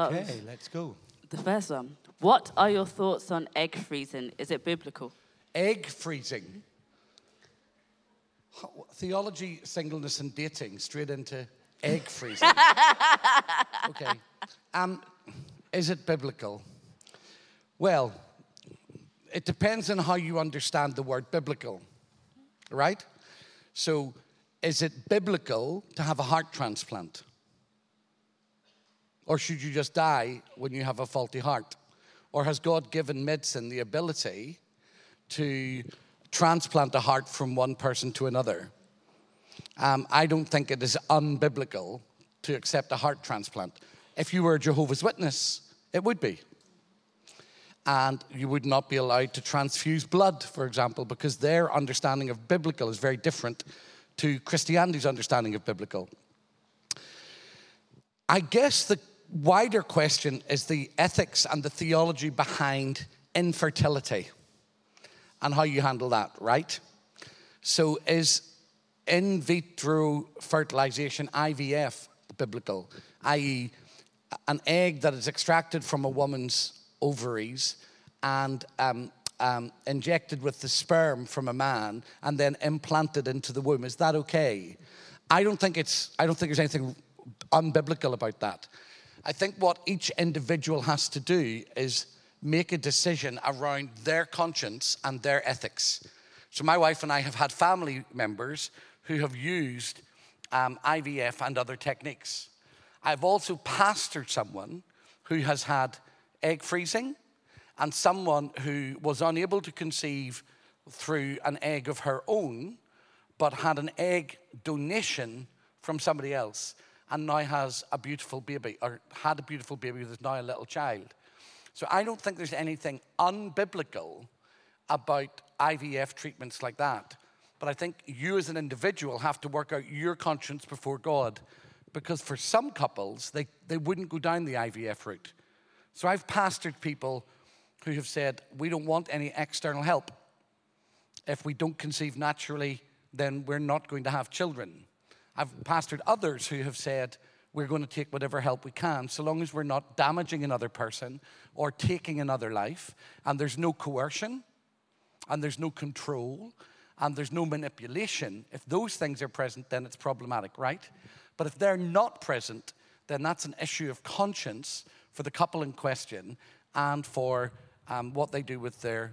start Okay, with let's go. the first one. What are your thoughts on egg freezing? Is it biblical? Egg freezing. Theology, singleness, and dating, straight into egg freezing. Okay. Is it biblical? Well, it depends on how you understand the word biblical, right? So, is it biblical to have a heart transplant? Or should you just die when you have a faulty heart? Or has God given medicine the ability to transplant a heart from one person to another? I don't think it is unbiblical to accept a heart transplant. If you were a Jehovah's Witness, it would be. And you would not be allowed to transfuse blood, for example, because their understanding of biblical is very different to Christianity's understanding of biblical. I guess the wider question is the ethics and the theology behind infertility and how you handle that, right? So is in vitro fertilization, IVF, biblical, i.e. an egg that is extracted from a woman's ovaries and injected with the sperm from a man and then implanted into the womb? Is that okay? I don't think there's anything unbiblical about that. I think what each individual has to do is make a decision around their conscience and their ethics. So my wife and I have had family members who have used IVF and other techniques. I've also pastored someone who has had egg freezing and someone who was unable to conceive through an egg of her own, but had an egg donation from somebody else and now has a beautiful baby, or had a beautiful baby who is now a little child. So I don't think there's anything unbiblical about IVF treatments like that. But I think you as an individual have to work out your conscience before God, because for some couples, they wouldn't go down the IVF route. So I've pastored people who have said, we don't want any external help. If we don't conceive naturally, then we're not going to have children. I've pastored others who have said, we're going to take whatever help we can, so long as we're not damaging another person or taking another life, and there's no coercion, and there's no control, and there's no manipulation. If those things are present, then it's problematic, right? But if they're not present, then that's an issue of conscience for the couple in question and for what they do with their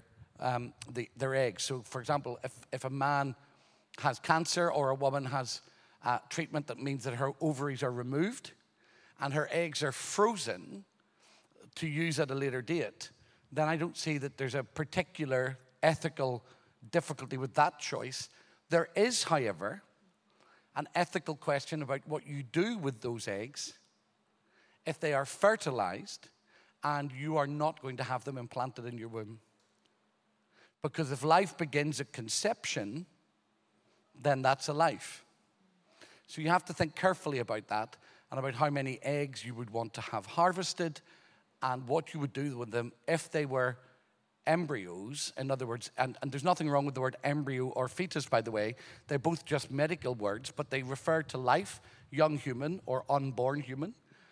eggs. So, for example, if a man has cancer or a woman has treatment that means that her ovaries are removed and her eggs are frozen to use at a later date, then I don't see that there's a particular ethical difficulty with that choice. There is, however, an ethical question about what you do with those eggs if they are fertilized and you are not going to have them implanted in your womb. Because if life begins at conception, then that's a life. So you have to think carefully about that and about how many eggs you would want to have harvested and what you would do with them if they were embryos. In other words, and there's nothing wrong with the word embryo or fetus, by the way. They're both just medical words, but they refer to life, young human or unborn human.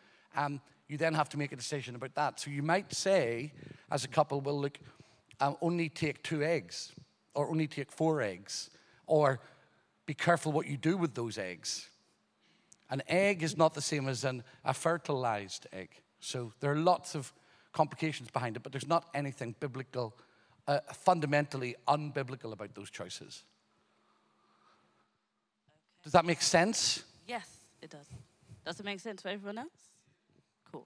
You then have to make a decision about that. So you might say, as a couple, well, look, only take 2 eggs or only take 4 eggs, or be careful what you do with those eggs. An egg is not the same as a fertilized egg. So there are lots of complications behind it, but there's not anything biblical, fundamentally unbiblical about those choices. Okay. Does that make sense? Yes, it does. Does it make sense for everyone else? Cool.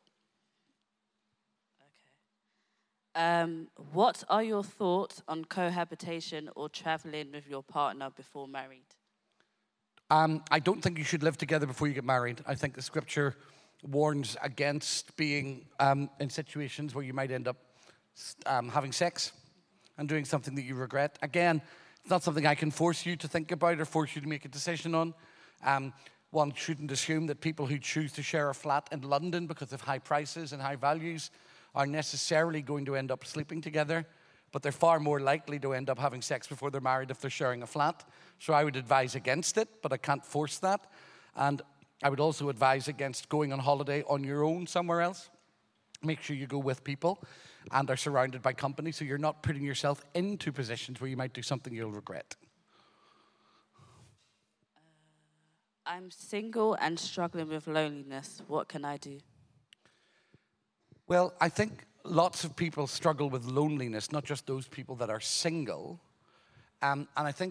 Okay. What are your thoughts on cohabitation or traveling with your partner before married? I don't think you should live together before you get married. I think the scripture warns against being in situations where you might end up having sex and doing something that you regret. Again, it's not something I can force you to think about or force you to make a decision on. One shouldn't assume that people who choose to share a flat in London because of high prices and high values are necessarily going to end up sleeping together, but they're far more likely to end up having sex before they're married if they're sharing a flat. So I would advise against it, but I can't force that. And I would also advise against going on holiday on your own somewhere else. Make sure you go with people and are surrounded by company so you're not putting yourself into positions where you might do something you'll regret. I'm single and struggling with loneliness. What can I do? Well, I think lots of people struggle with loneliness, not just those people that are single. And I think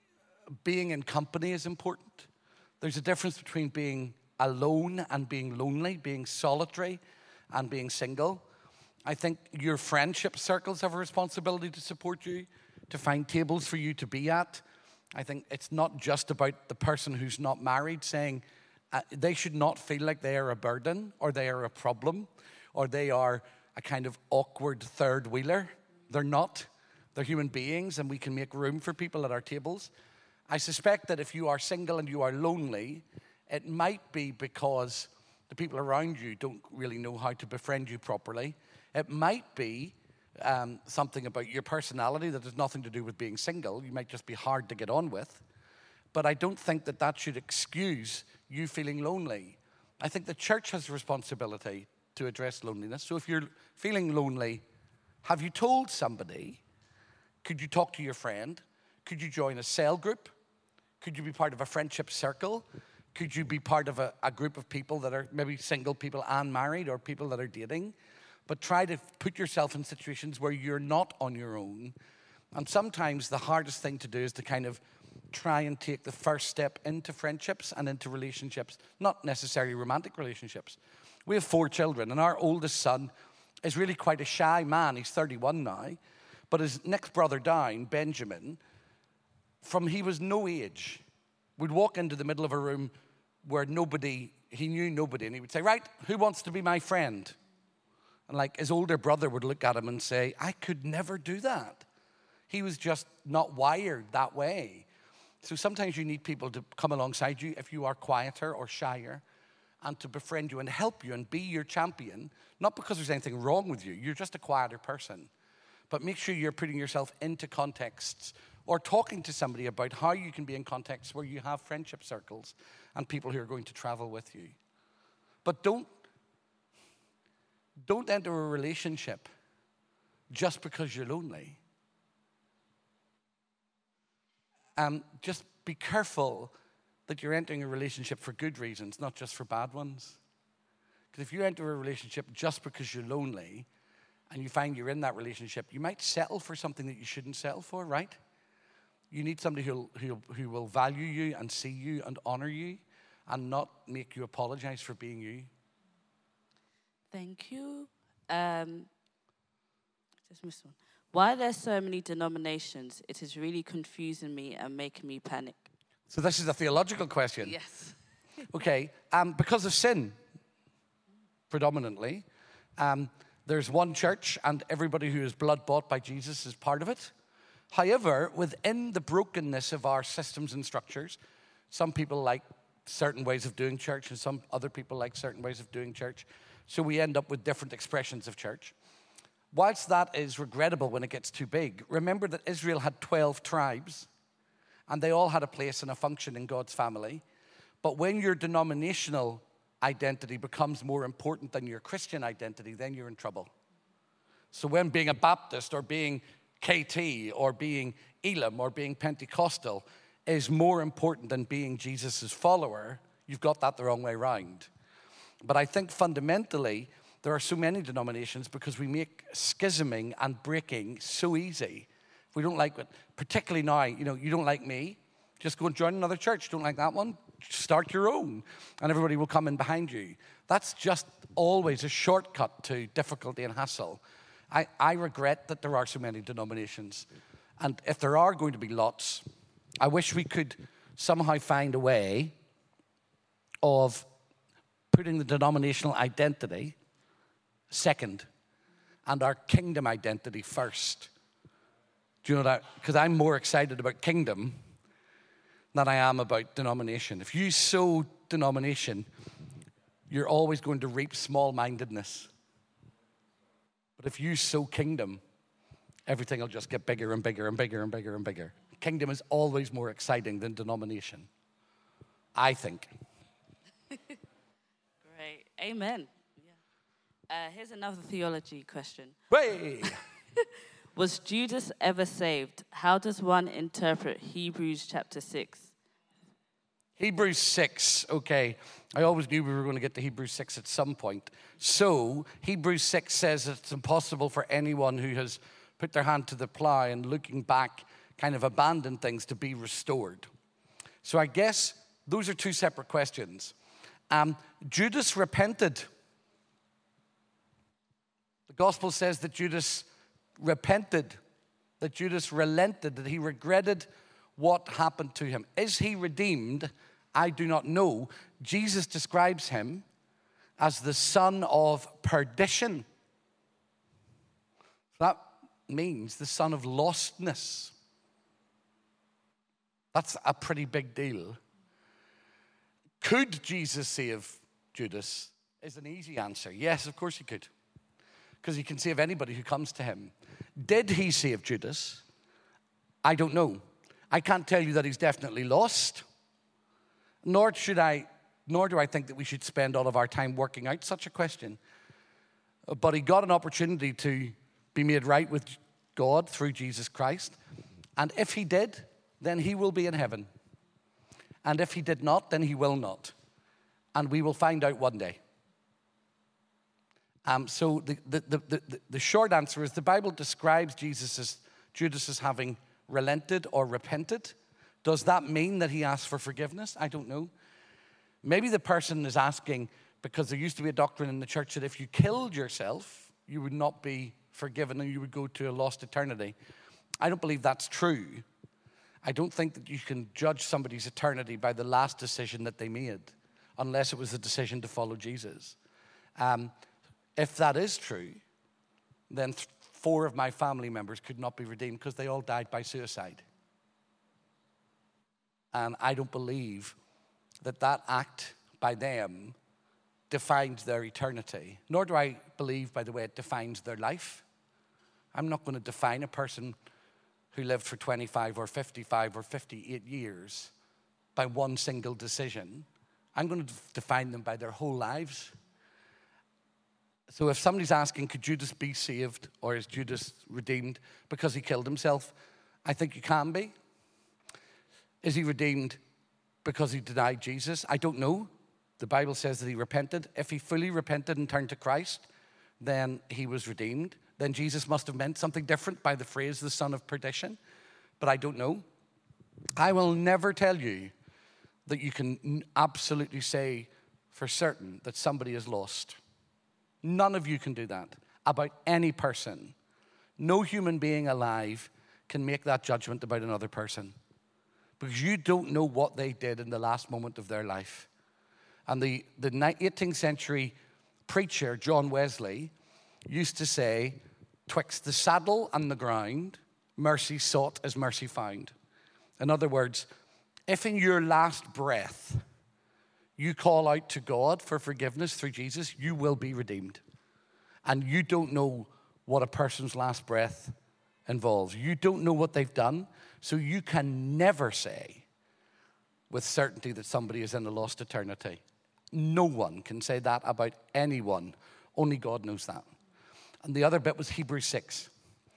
being in company is important. There's a difference between being alone and being lonely, being solitary and being single. I think your friendship circles have a responsibility to support you, to find tables for you to be at. I think it's not just about the person who's not married saying they should not feel like they are a burden or they are a problem or they are a kind of awkward third wheeler. They're not. They're human beings and we can make room for people at our tables. I suspect that if you are single and you are lonely, it might be because the people around you don't really know how to befriend you properly. It might be something about your personality that has nothing to do with being single. You might just be hard to get on with. But I don't think that that should excuse you feeling lonely. I think the church has a responsibility to address loneliness. So if you're feeling lonely, have you told somebody? Could you talk to your friend? Could you join a cell group? Could you be part of a friendship circle? Could you be part of a group of people that are maybe single people and married or people that are dating? But try to put yourself in situations where you're not on your own. And sometimes the hardest thing to do is to kind of try and take the first step into friendships and into relationships, not necessarily romantic relationships. We have 4 children, and our oldest son is really quite a shy man. He's 31 now. But his next brother down, Benjamin, from he was no age, would walk into the middle of a room where he knew nobody, and he would say, right, who wants to be my friend? And like his older brother would look at him and say, I could never do that. He was just not wired that way. So sometimes you need people to come alongside you if you are quieter or shyer and to befriend you and help you and be your champion, not because there's anything wrong with you. You're just a quieter person. But make sure you're putting yourself into contexts or talking to somebody about how you can be in contexts where you have friendship circles and people who are going to travel with you. But don't enter a relationship just because you're lonely. Just be careful that you're entering a relationship for good reasons, not just for bad ones. Because if you enter a relationship just because you're lonely and you find you're in that relationship, you might settle for something that you shouldn't settle for, right? You need somebody who will value you and see you and honor you and not make you apologize for being you. Thank you. Just missed one. Why are there so many denominations? It is really confusing me and making me panic. So this is a theological question. Yes. Okay, because of sin, predominantly. There's one church and everybody who is blood bought by Jesus is part of it. However, within the brokenness of our systems and structures, some people like certain ways of doing church and some other people like certain ways of doing church. So we end up with different expressions of church. Whilst that is regrettable when it gets too big, remember that Israel had 12 tribes and they all had a place and a function in God's family. But when your denominational identity becomes more important than your Christian identity, then you're in trouble. So when being a Baptist or being KT or being Elam or being Pentecostal is more important than being Jesus' follower, you've got that the wrong way around. But I think fundamentally, there are so many denominations because we make schisming and breaking so easy. If we don't like it, particularly now, you don't like me, just go and join another church. Don't like that one? Start your own, and everybody will come in behind you. That's just always a shortcut to difficulty and hassle. I regret that there are so many denominations. And if there are going to be lots, I wish we could somehow find a way of putting the denominational identity second and our kingdom identity first. Do you know that? Because I'm more excited about kingdom than I am about denomination. If you sow denomination, you're always going to reap small-mindedness. But if you sow kingdom, everything will just get bigger and bigger and bigger and bigger and bigger. Kingdom is always more exciting than denomination, I think. Great. Amen. Yeah. Here's another theology question. Way! Was Judas ever saved? How does one interpret Hebrews chapter 6? Hebrews 6, okay. I always knew we were going to get to Hebrews 6 at some point. So, Hebrews 6 says it's impossible for anyone who has put their hand to the plow and looking back kind of abandoned things to be restored. So I guess those are two separate questions. Judas repented. The gospel says that Judas repented, that Judas relented, that he regretted what happened to him. Is he redeemed? I do not know. Jesus describes him as the son of perdition. That means the son of lostness. That's a pretty big deal. Could Jesus save Judas? Is an easy answer. Yes, of course he could. Because he can save anybody who comes to him. Did he save Judas? I don't know. I can't tell you that he's definitely lost. Nor do I think that we should spend all of our time working out such a question. But he got an opportunity to be made right with God through Jesus Christ. And if he did, then he will be in heaven. And if he did not, then he will not. And we will find out one day. So the short answer is the Bible describes Judas as having relented or repented. Does that mean that he asked for forgiveness? I don't know. Maybe the person is asking because there used to be a doctrine in the church that if you killed yourself, you would not be forgiven and you would go to a lost eternity. I don't believe that's true. I don't think that you can judge somebody's eternity by the last decision that they made, unless it was a decision to follow Jesus. If that is true, then 4 of my family members could not be redeemed because they all died by suicide. And I don't believe that act by them defines their eternity. Nor do I believe, by the way, it defines their life. I'm not going to define a person who lived for 25 or 55 or 58 years by one single decision. I'm going to define them by their whole lives. So if somebody's asking, could Judas be saved or is Judas redeemed because he killed himself? I think he can be. Is he redeemed because he denied Jesus? I don't know. The Bible says that he repented. If he fully repented and turned to Christ, then he was redeemed. Then Jesus must have meant something different by the phrase, the son of perdition. But I don't know. I will never tell you that you can absolutely say for certain that somebody is lost. None of you can do that about any person. No human being alive can make that judgment about another person because you don't know what they did in the last moment of their life. And the 18th century preacher, John Wesley, used to say, "Twixt the saddle and the ground, mercy sought is mercy found." In other words, if in your last breath you call out to God for forgiveness through Jesus, you will be redeemed. And you don't know what a person's last breath involves. You don't know what they've done, so you can never say with certainty that somebody is in a lost eternity. No one can say that about anyone. Only God knows that. And the other bit was Hebrews 6.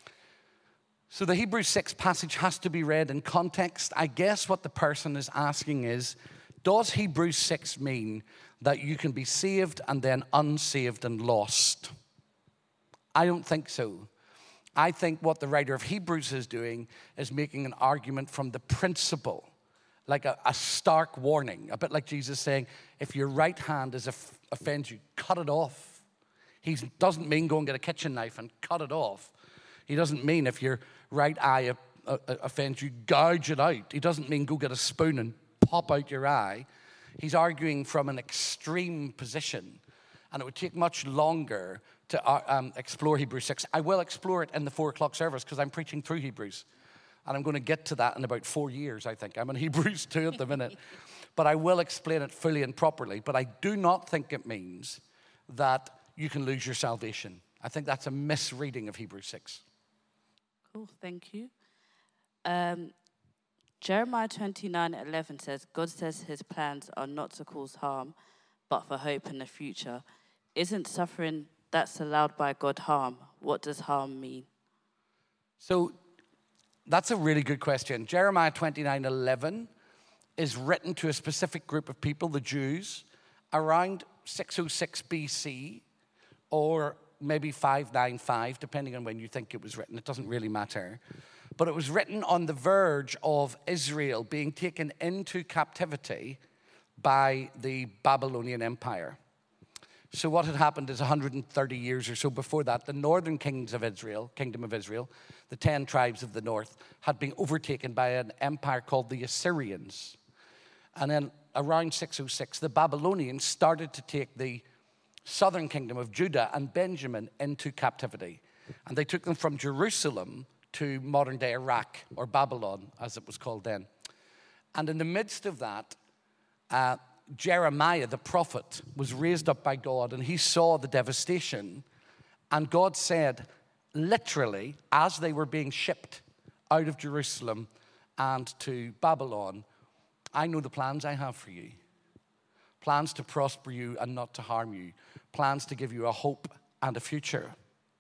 So the Hebrews 6 passage has to be read in context. I guess what the person is asking is, does Hebrews 6 mean that you can be saved and then unsaved and lost? I don't think so. I think what the writer of Hebrews is doing is making an argument from the principle, like a stark warning, a bit like Jesus saying, if your right hand offends you, cut it off. He doesn't mean go and get a kitchen knife and cut it off. He doesn't mean if your right eye offends you, gouge it out. He doesn't mean go get a spoon and pop out your eye. He's arguing from an extreme position. And it would take much longer to explore Hebrews 6. I will explore it in the 4 o'clock service because I'm preaching through Hebrews. And I'm going to get to that in about 4 years, I think. I'm in Hebrews 2 at the minute. But I will explain it fully and properly. But I do not think it means that you can lose your salvation. I think that's a misreading of Hebrews 6. Cool, thank you. Jeremiah 29:11 says, God says his plans are not to cause harm, but for hope in the future. Isn't suffering that's allowed by God harm? What does harm mean? So that's a really good question. Jeremiah 29:11 is written to a specific group of people, the Jews, around 606 BC or maybe 595, depending on when you think it was written. It doesn't really matter. But it was written on the verge of Israel being taken into captivity by the Babylonian Empire. So what had happened is 130 years or so before that, the northern kingdom of Israel, the 10 tribes of the north, had been overtaken by an empire called the Assyrians. And then around 606, the Babylonians started to take the southern kingdom of Judah and Benjamin into captivity. And they took them from Jerusalem to modern-day Iraq, or Babylon, as it was called then. And in the midst of that, Jeremiah, the prophet, was raised up by God, and he saw the devastation. And God said, literally, as they were being shipped out of Jerusalem and to Babylon, I know the plans I have for you. Plans to prosper you and not to harm you. Plans to give you a hope and a future.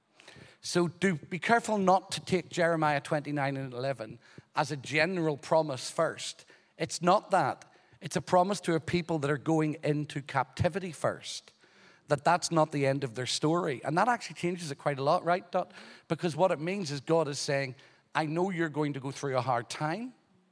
So be careful not to take Jeremiah 29:11 as a general promise first. It's not that. It's a promise to a people that are going into captivity first. That's not the end of their story. And that actually changes it quite a lot, right, Dot? Because what it means is God is saying, I know you're going to go through a hard time,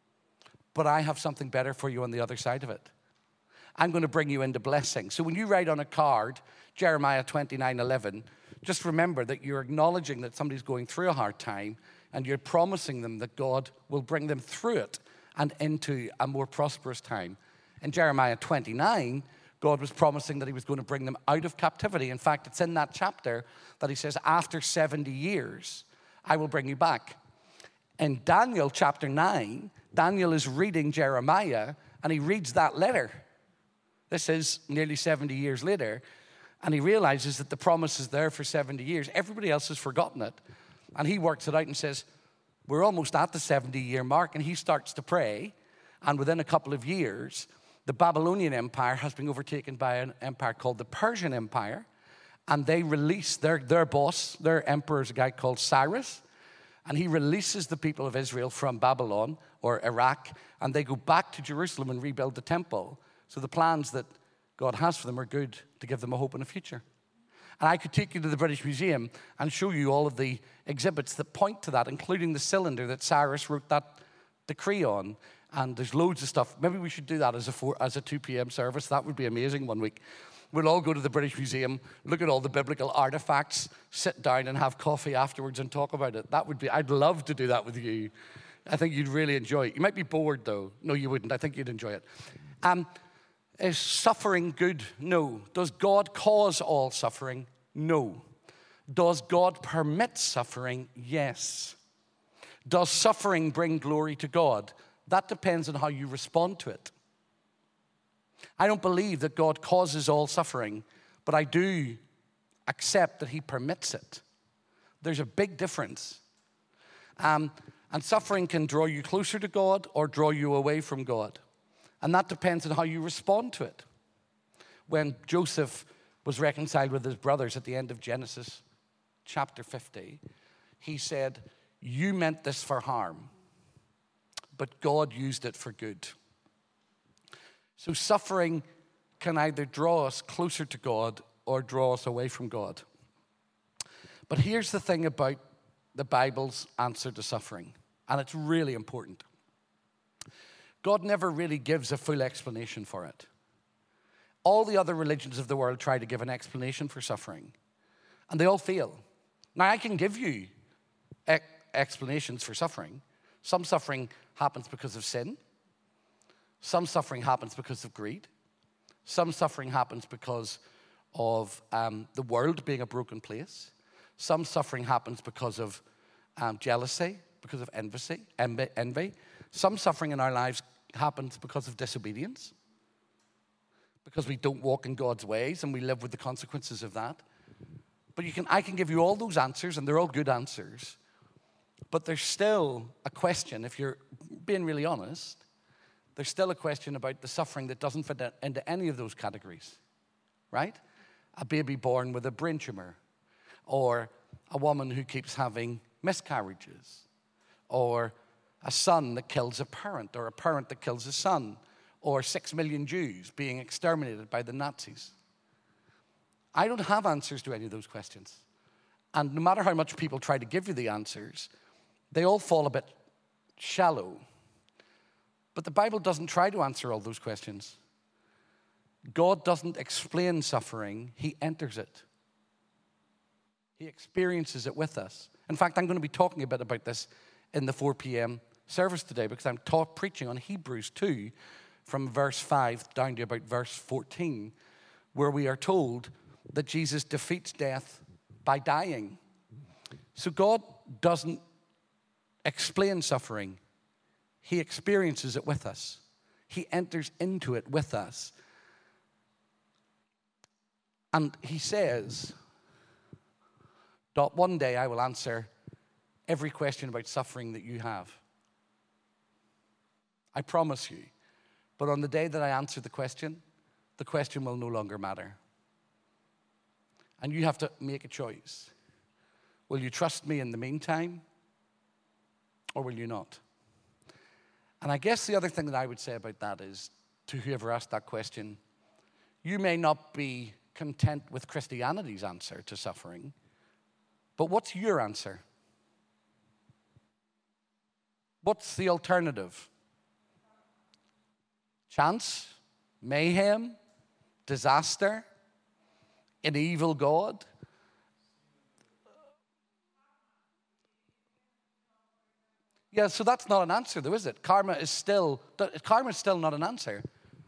but I have something better for you on the other side of it. I'm going to bring you into blessing. So when you write on a card, Jeremiah 29:11, just remember that you're acknowledging that somebody's going through a hard time, and you're promising them that God will bring them through it and into a more prosperous time. In Jeremiah 29, God was promising that he was going to bring them out of captivity. In fact, it's in that chapter that he says, after 70 years, I will bring you back. In Daniel chapter 9, Daniel is reading Jeremiah, and he reads that letter. This is nearly 70 years later, and he realizes that the promise is there for 70 years. Everybody else has forgotten it. And he works it out and says, we're almost at the 70-year mark, and he starts to pray, and within a couple of years, the Babylonian Empire has been overtaken by an empire called the Persian Empire, and they release their boss, their emperor is a guy called Cyrus, and he releases the people of Israel from Babylon or Iraq, and they go back to Jerusalem and rebuild the temple. So the plans that God has for them are good, to give them a hope and a future. And I could take you to the British Museum and show you all of the exhibits that point to that, including the cylinder that Cyrus wrote that decree on. And there's loads of stuff. Maybe we should do that as a 2 p.m. service. That would be amazing one week. We'll all go to the British Museum, look at all the biblical artifacts, sit down and have coffee afterwards and talk about it. I'd love to do that with you. I think you'd really enjoy it. You might be bored, though. No, you wouldn't. I think you'd enjoy it. Is suffering good? No. Does God cause all suffering? No. Does God permit suffering? Yes. Does suffering bring glory to God? That depends on how you respond to it. I don't believe that God causes all suffering, but I do accept that he permits it. There's a big difference. And suffering can draw you closer to God or draw you away from God. And that depends on how you respond to it. When Joseph was reconciled with his brothers at the end of Genesis chapter 50, he said, you meant this for harm, but God used it for good. So suffering can either draw us closer to God or draw us away from God. But here's the thing about the Bible's answer to suffering, and it's really important. God never really gives a full explanation for it. All the other religions of the world try to give an explanation for suffering, and they all fail. Now, I can give you explanations for suffering. Some suffering happens because of sin. Some suffering happens because of greed. Some suffering happens because of the world being a broken place. Some suffering happens because of jealousy, because of envy. Some suffering in our lives happens because of disobedience, because we don't walk in God's ways and we live with the consequences of that. But I can give you all those answers, and they're all good answers. But there's still a question, if you're being really honest, there's still a question about the suffering that doesn't fit into any of those categories, right? A baby born with a brain tumor or a woman who keeps having miscarriages, or a son that kills a parent, or a parent that kills a son, or 6 million Jews being exterminated by the Nazis. I don't have answers to any of those questions. And no matter how much people try to give you the answers, they all fall a bit shallow. But the Bible doesn't try to answer all those questions. God doesn't explain suffering, he enters it. He experiences it with us. In fact, I'm going to be talking a bit about this in the 4 p.m. service today, because I'm preaching on Hebrews 2 from verse 5 down to about verse 14, where we are told that Jesus defeats death by dying. So God doesn't explain suffering. He experiences it with us. He enters into it with us. And he says that one day I will answer every question about suffering that you have. I promise you. But on the day that I answer the question will no longer matter. And you have to make a choice. Will you trust me in the meantime, or will you not? And I guess the other thing that I would say about that is, to whoever asked that question, you may not be content with Christianity's answer to suffering, but what's your answer? What's the alternative? Chance? Mayhem? Disaster? An evil God? Yeah, so that's not an answer though, is it? Karma is still not an answer.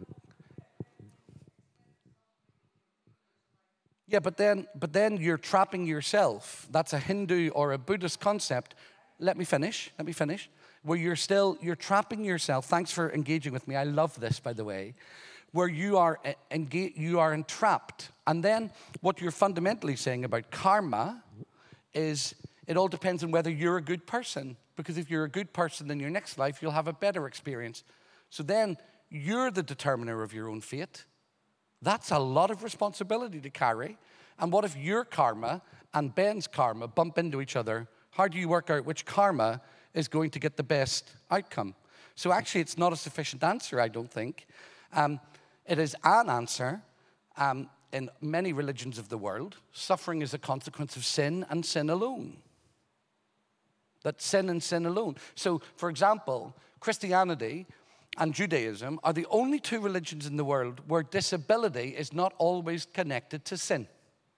Yeah, but then you're trapping yourself. That's a Hindu or a Buddhist concept. Let me finish. Where you're trapping yourself. Thanks for engaging with me. I love this, by the way. Where you are entrapped. And then what you're fundamentally saying about karma is it all depends on whether you're a good person. Because if you're a good person in your next life, you'll have a better experience. So then you're the determiner of your own fate. That's a lot of responsibility to carry. And what if your karma and Ben's karma bump into each other? How do you work out which karma is going to get the best outcome? So actually, it's not a sufficient answer, I don't think. It is an answer. In many religions of the world, suffering is a consequence of sin and sin alone. That sin and sin alone. So, for example, Christianity and Judaism are the only two religions in the world where disability is not always connected to sin.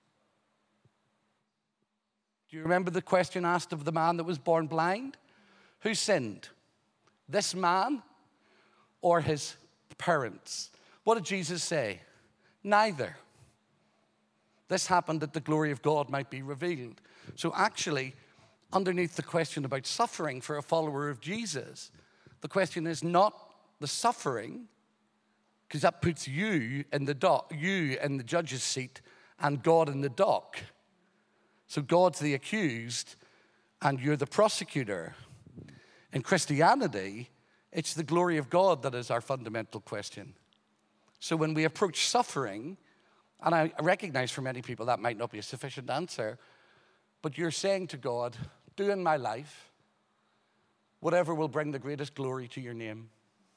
Do you remember the question asked of the man that was born blind? Who sinned? This man or his parents? What did Jesus say? Neither. This happened that the glory of God might be revealed. So actually, underneath the question about suffering for a follower of Jesus, the question is not the suffering, because that puts you in the judge's seat and God in the dock. So God's the accused and you're the prosecutor. In Christianity, it's the glory of God that is our fundamental question. So when we approach suffering, and I recognize for many people that might not be a sufficient answer, but you're saying to God, do in my life whatever will bring the greatest glory to your name.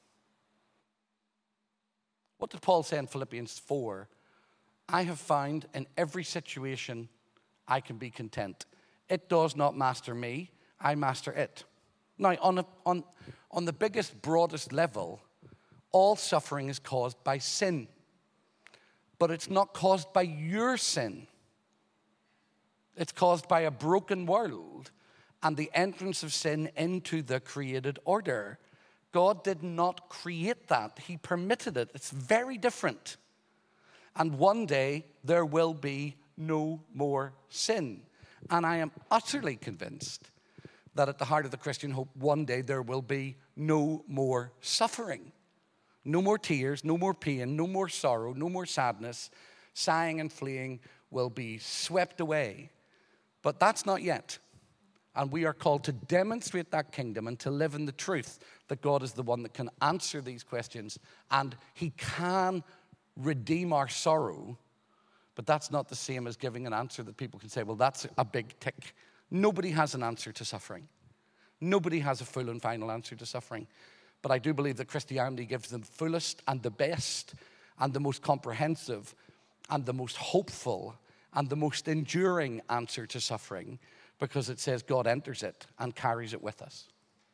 What did Paul say in Philippians 4? I have found in every situation I can be content. It does not master me, I master it. Now, on the biggest, broadest level, all suffering is caused by sin. But it's not caused by your sin. It's caused by a broken world and the entrance of sin into the created order. God did not create that. He permitted it. It's very different. And one day, there will be no more sin. And I am utterly convinced that at the heart of the Christian hope, one day there will be no more suffering. No more tears, no more pain, no more sorrow, no more sadness. Sighing and fleeing will be swept away. But that's not yet. And we are called to demonstrate that kingdom and to live in the truth that God is the one that can answer these questions. And he can redeem our sorrow But that's not the same as giving an answer that people can say, well, that's a big tick. Nobody has an answer to suffering. Nobody has a full and final answer to suffering. But I do believe that Christianity gives the fullest and the best and the most comprehensive and the most hopeful and the most enduring answer to suffering, because it says God enters it and carries it with us.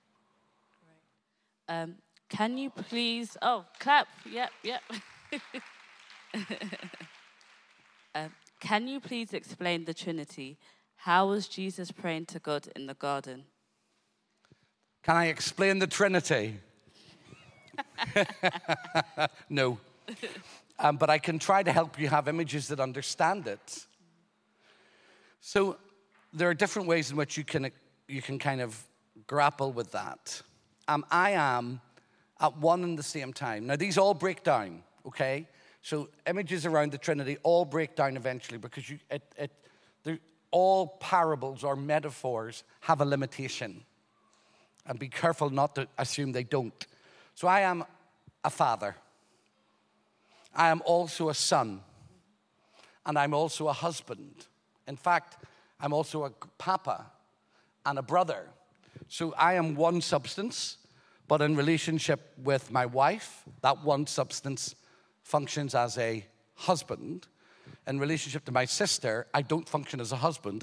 Can you please... Oh, clap. Yep. Can you please explain the Trinity? How was Jesus praying to God in the garden? Can I explain the Trinity? No. But I can try to help you have images that understand it. So there are different ways in which you can kind of grapple with that. I am at one and the same time. Now, these all break down, okay? So images around the Trinity all break down eventually, because all parables or metaphors have a limitation. And be careful not to assume they don't. So I am a father. I am also a son. And I'm also a husband. In fact, I'm also a papa and a brother. So I am one substance, but in relationship with my wife, that one substance functions as a husband. In relationship to my sister, I don't function as a husband.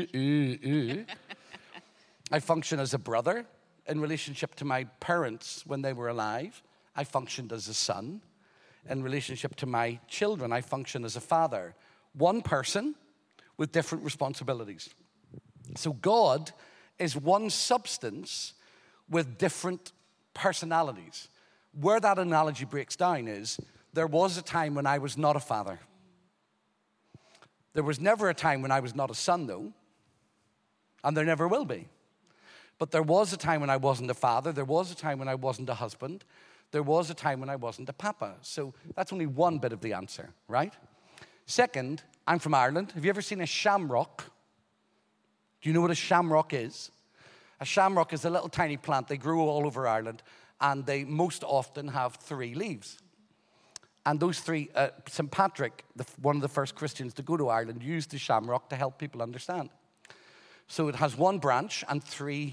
I function as a brother. In relationship to my parents when they were alive, I functioned as a son. In relationship to my children, I function as a father. One person with different responsibilities. So God is one substance with different personalities. Where that analogy breaks down is, there was a time when I was not a father. There was never a time when I was not a son, though. And there never will be. But there was a time when I wasn't a father. There was a time when I wasn't a husband. There was a time when I wasn't a papa. So that's only one bit of the answer, right? Second, I'm from Ireland. Have you ever seen a shamrock? Do you know what a shamrock is? A shamrock is a little tiny plant. They grow all over Ireland, and they most often have 3 leaves. And those 3, St. Patrick, one of the first Christians to go to Ireland, used the shamrock to help people understand. So it has 1 branch and 3,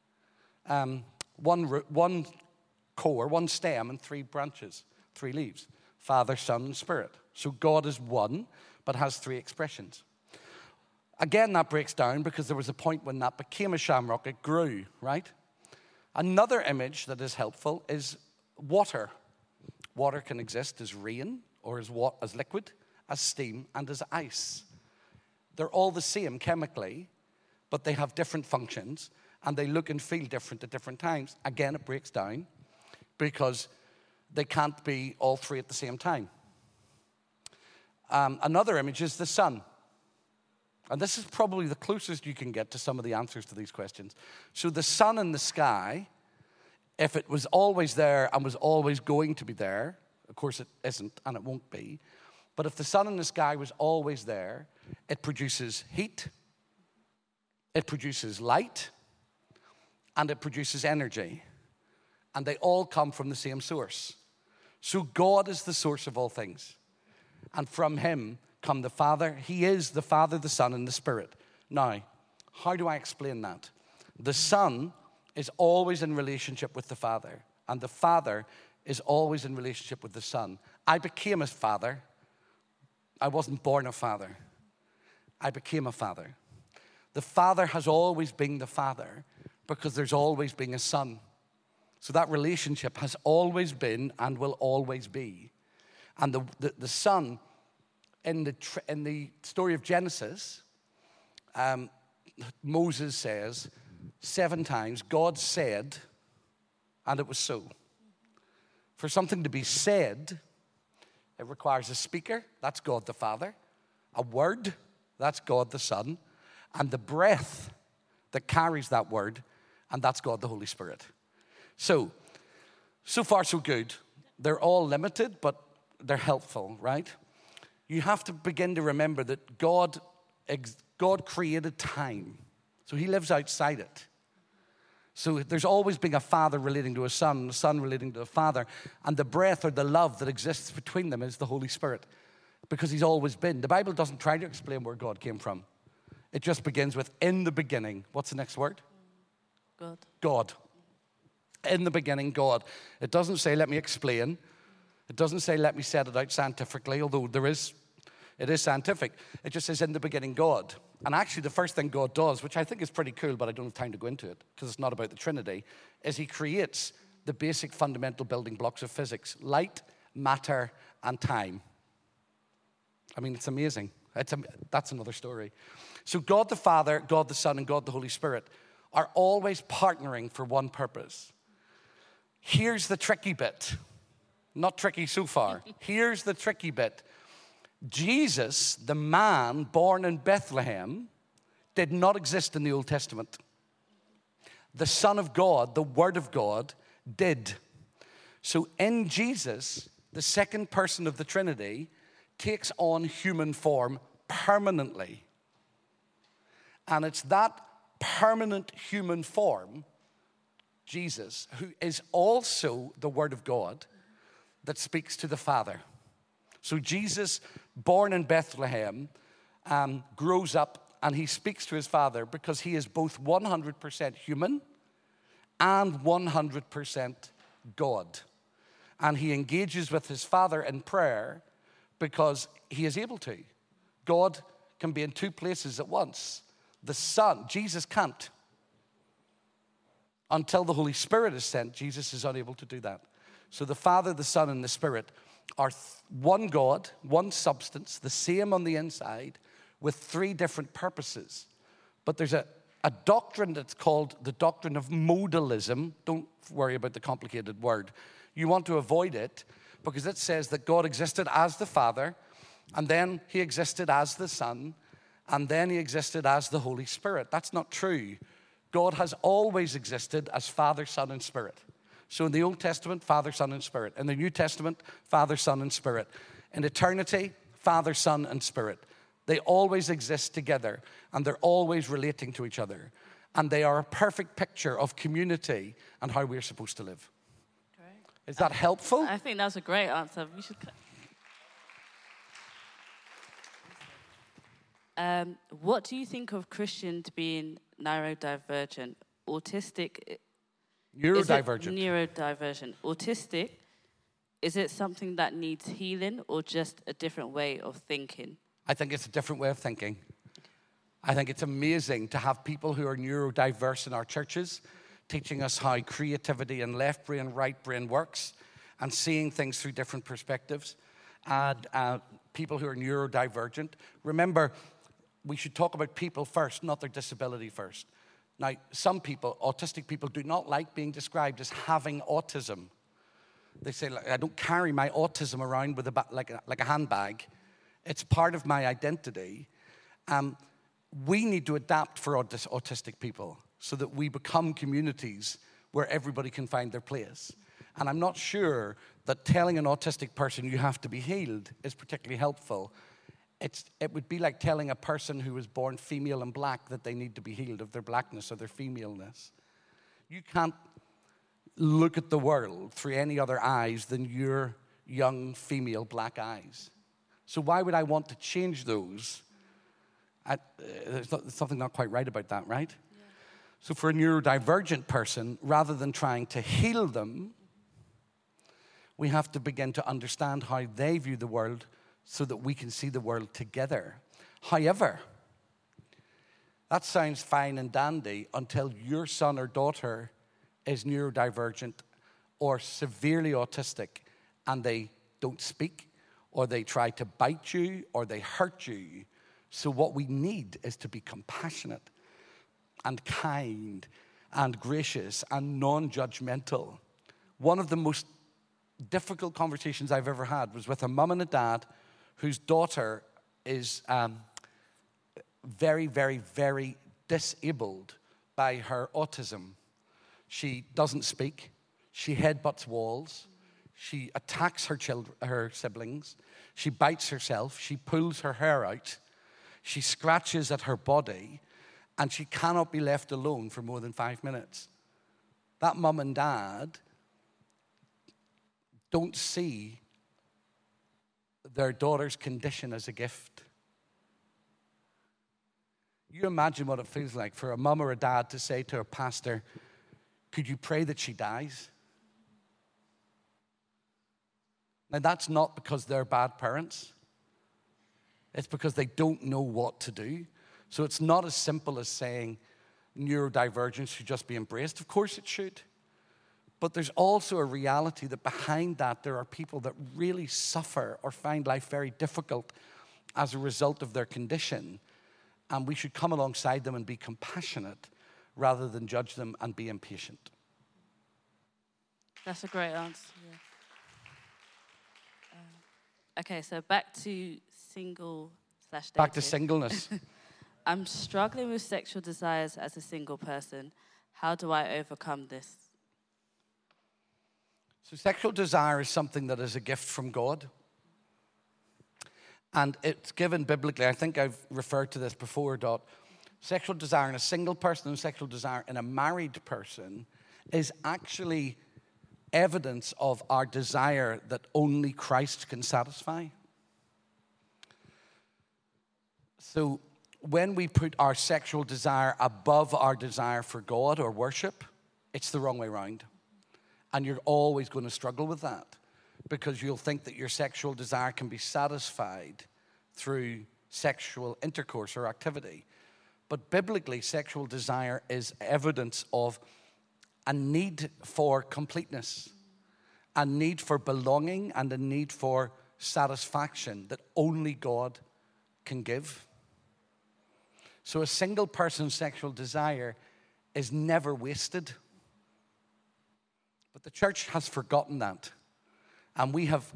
one core, 1 stem and 3 branches, 3 leaves. Father, Son, and Spirit. So God is one, but has 3 expressions. Again, that breaks down because there was a point when that became a shamrock, it grew, right? Another image that is helpful is water. Water can exist as rain, or as liquid, as steam, and as ice. They're all the same chemically, but they have different functions, and they look and feel different at different times. Again, it breaks down because they can't be all 3 at the same time. Another image is the sun. And this is probably the closest you can get to some of the answers to these questions. So the sun in the sky, if it was always there and was always going to be there, of course it isn't and it won't be, but if the sun in the sky was always there, it produces heat, it produces light, and it produces energy. And they all come from the same source. So God is the source of all things. And from him come the Father. He is the Father, the Son, and the Spirit. Now, how do I explain that? The Son is always in relationship with the Father, and the Father is always in relationship with the Son. I became a father. I wasn't born a father. I became a father. The Father has always been the Father because there's always been a Son. So that relationship has always been and will always be. And the Son, in the story of Genesis, Moses says 7 times, God said, and it was so. For something to be said, it requires a speaker, that's God the Father, a word, that's God the Son, and the breath that carries that word, and that's God the Holy Spirit. So far so good. They're all limited, but they're helpful, right? You have to begin to remember that God created time. So he lives outside it. So there's always been a father relating to a son relating to a father. And the breath or the love that exists between them is the Holy Spirit. because he's always been. The Bible doesn't try to explain where God came from. It just begins with, in the beginning. What's the next word? God. God. In the beginning, God. It doesn't say, let me explain. It doesn't say, let me set it out scientifically, although it is scientific. It just says, in the beginning, God. And actually, the first thing God does, which I think is pretty cool, but I don't have time to go into it, because it's not about the Trinity, is he creates the basic fundamental building blocks of physics: light, matter, and time. I mean, it's amazing. That's another story. So God the Father, God the Son, and God the Holy Spirit are always partnering for one purpose. Here's the tricky bit. Not tricky so far. Here's the tricky bit. Jesus, the man born in Bethlehem, did not exist in the Old Testament. The Son of God, the Word of God, did. So in Jesus, the second person of the Trinity takes on human form permanently. And it's that permanent human form, Jesus, who is also the Word of God, that speaks to the Father. So Jesus, born in Bethlehem, grows up and he speaks to his Father because he is both 100% human and 100% God. And he engages with his Father in prayer because he is able to. God can be in two places at once. The Son, Jesus can't. Until the Holy Spirit is sent, Jesus is unable to do that. So the Father, the Son, and the Spirit are one God, one substance, the same on the inside, with three different purposes. But there's a doctrine that's called the doctrine of modalism. Don't worry about the complicated word. You want to avoid it because it says that God existed as the Father, and then he existed as the Son, and then he existed as the Holy Spirit. That's not true. God has always existed as Father, Son, and Spirit. So in the Old Testament, Father, Son, and Spirit. In the New Testament, Father, Son, and Spirit. In eternity, Father, Son, and Spirit. They always exist together, and they're always relating to each other. And they are a perfect picture of community and how we're supposed to live. Great. Is that helpful? I think that's a great answer. We should. What do you think of Christians being neurodivergent, autistic? Neurodivergent. Neurodivergent. Autistic, is it something that needs healing or just a different way of thinking? I think it's a different way of thinking. I think it's amazing to have people who are neurodiverse in our churches teaching us how creativity and left brain, right brain works and seeing things through different perspectives. And people who are neurodivergent. Remember, we should talk about people first, not their disability first. Now, some people, autistic people, do not like being described as having autism. They say, I don't carry my autism around with like a handbag. It's part of my identity. We need to adapt for autistic people so that we become communities where everybody can find their place. And I'm not sure that telling an autistic person you have to be healed is particularly helpful. It would be like telling a person who was born female and black that they need to be healed of their blackness or their femaleness. You can't look at the world through any other eyes than your young female black eyes. So why would I want to change those? There's something not quite right about that, right? Yeah. So for a neurodivergent person, rather than trying to heal them, we have to begin to understand how they view the world so that we can see the world together. However, that sounds fine and dandy until your son or daughter is neurodivergent or severely autistic and they don't speak or they try to bite you or they hurt you. So what we need is to be compassionate and kind and gracious and non-judgmental. One of the most difficult conversations I've ever had was with a mum and a dad whose daughter is very, very, very disabled by her autism. She doesn't speak. She headbutts walls. She attacks her siblings. She bites herself. She pulls her hair out. She scratches at her body. And she cannot be left alone for more than 5 minutes. That mum and dad don't see their daughter's condition as a gift. You imagine what it feels like for a mum or a dad to say to a pastor, could you pray that she dies? Now, that's not because they're bad parents. It's because they don't know what to do. So it's not as simple as saying neurodivergence should just be embraced. Of course it should. But there's also a reality that behind that there are people that really suffer or find life very difficult as a result of their condition. And we should come alongside them and be compassionate rather than judge them and be impatient. That's a great answer. Yeah. Okay, so back to single/dating. Back to singleness. I'm struggling with sexual desires as a single person. How do I overcome this? So sexual desire is something that is a gift from God. And it's given biblically. I think I've referred to this before, Dot. Sexual desire in a single person and sexual desire in a married person is actually evidence of our desire that only Christ can satisfy. So when we put our sexual desire above our desire for God or worship, it's the wrong way around. And you're always going to struggle with that because you'll think that your sexual desire can be satisfied through sexual intercourse or activity. But biblically, sexual desire is evidence of a need for completeness, a need for belonging, and a need for satisfaction that only God can give. So a single person's sexual desire is never wasted. But the church has forgotten that. And we have